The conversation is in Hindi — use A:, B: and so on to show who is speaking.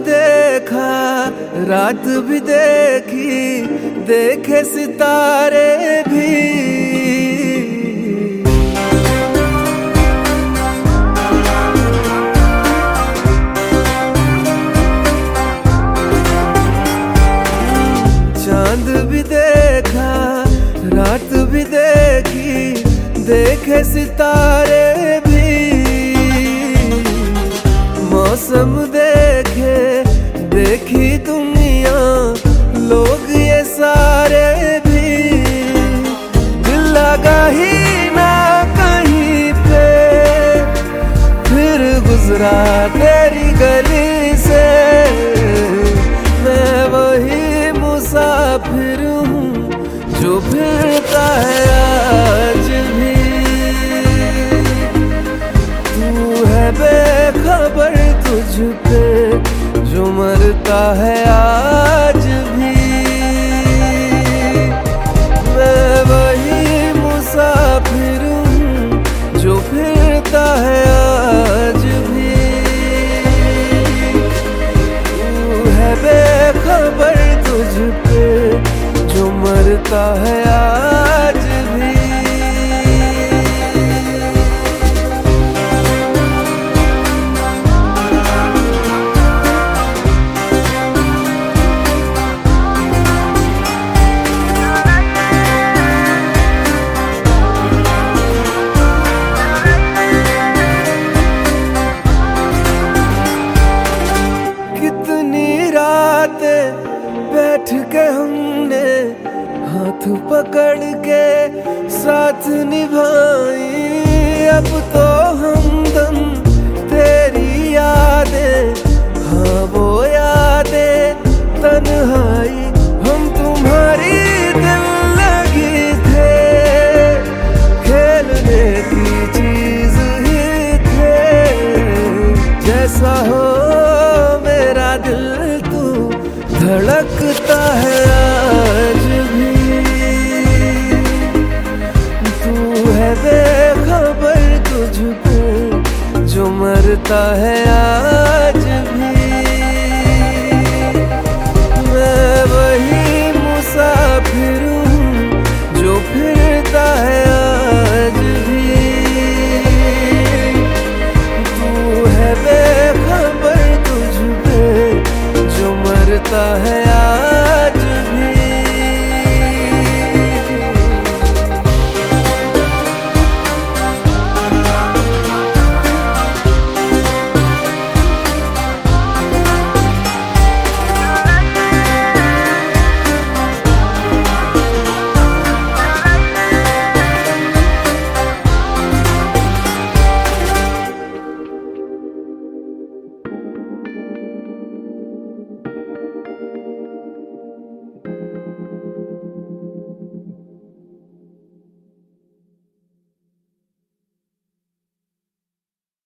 A: देखा, रात भी देखी, देखे सितारे भी। चांद भी देखा, रात भी देखी, देखे सितारे भी। मौसम देखे, देखी दुनिया, लोग ये सारे भी। दिल लगा ही ना कहीं पे, फिर गुजरा तेरी गली से। मैं वही मुसाफिर हूँ जो फिरता है आज भी। तू है बेखबर तुझ पे जो मरता है आज भी। मैं वही मुसाफिर हूँ जो फिरता है आज भी। तू है बेखबर तुझ पे जो मरता है आज भी। कितनी रातें बैठ के हमने हाथ पकड़ के साथ निभाई। अब तो हमदम तेरी यादें, हाँ वो यादें तन्हाई। हम तुम्हारी दिल लगी थे, खेलने की चीज ही थे। जैसा हो मेरा दिल तू धड़कता है आज भी। तू है बेखबर तुझ पे जो मरता है आज